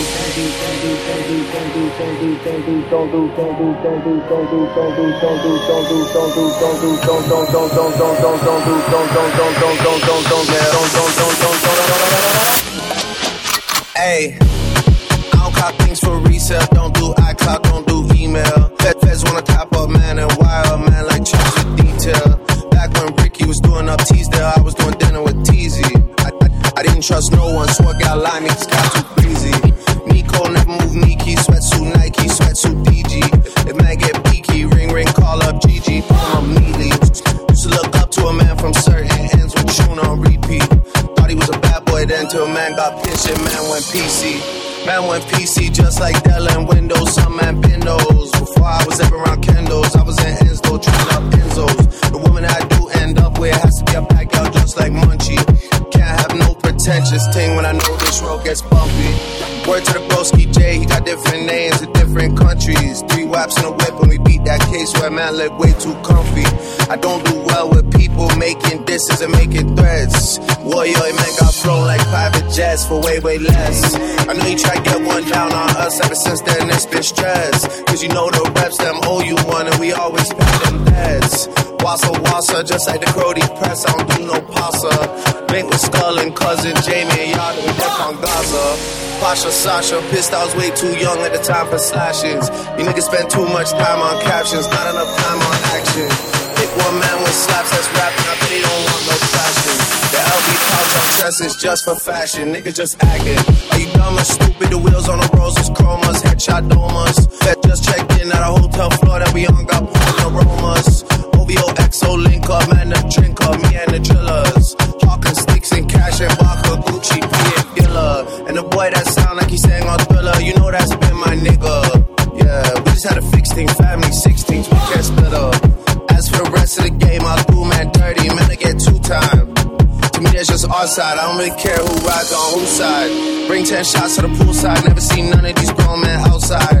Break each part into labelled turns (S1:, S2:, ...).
S1: Hey, I don't clock things for resale, don't do iCloud, don't do email. Feds wanna top up, man, and wire, man, like checks with detail. Back when Ricky was doing up Teasdale, I was doing dinner with Teasy. I didn't trust no one, so I got limey, cause got too breezy. Nico never move Nike, sweatsuit Nike, sweatsuit DG. If man get peaky, ring ring, call up Gigi, pull him immediately. Used to look up to a man from certain ends with tune on repeat. Thought he was a bad boy then till man got pinched and man went PC. Man went PC just like Dell and Windows, some man Windows. Before I was ever around Kendall's, I was in Enzo, trying up Enzo's. The woman I do end up with has to be a backyard just like Munchie. Can't have no pretentious thing when I know this road gets bumpy. Word to the broski J, he got different names in different countries. 3 whaps in a whip and we beat that case where man live way too comfy. I don't do well with people making disses and making threats. Warrior, man got flown like private jets for way, way less. I know you try to get one down on us, ever since then it's been stress. Cause you know the reps, them owe you one and we always pay them debts. Wassa, just like the Crody press, I don't do no pasta. Mate with Skull and cousin Jamie and y'all we death on Gaza. Pasha, Sasha, pissed I was way too young at the time for slashes. You niggas spend too much time on captions, not enough time on action. Pick one man with slaps that's rapping, I bet he don't want no fashion. The LV pouch on chest is just for fashion, niggas just acting. Are you dumb or stupid? The wheels on the rolls is chromas, headshot domas. Vet just checked in at a hotel floor that we on, got potent aromas. OVO XO link up, man, the drink up, me and the drillers. Hawking sticks and cash and vodka, Gucci, P and Gilla. And the boy that sound like he sang on Thriller, you know that's been my nigga. Yeah, we just had a fixed thing, family 16s, we can't split up. As for the rest of the game, I'll do man dirty, man, I get 2 time. To me, that's just our side, I don't really care who rides on whose side. Bring 10 shots to the poolside, never seen none of these grown men outside.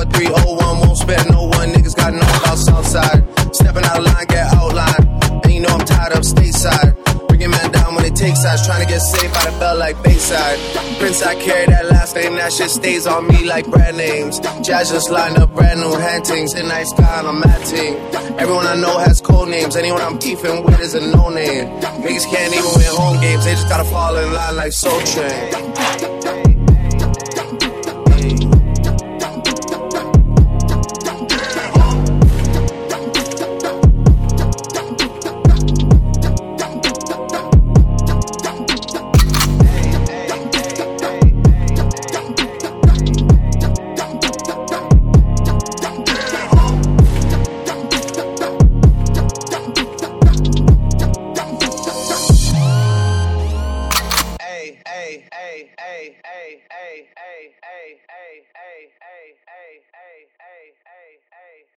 S1: 4301, won't spare no one, niggas got no about Southside. Stepping out of line, get outlined, and you know I'm tied up stateside. Bringing man down when it takes sides, trying to get saved by the bell like Bayside. Prince, I carry that last name, that shit stays on me like brand names. Jazz just lined up brand new hantings, in night sky on a mad team. Everyone I know has code names, anyone I'm beefing with is a no name. Niggas can't even win home games, they just gotta fall in line like Soul Train.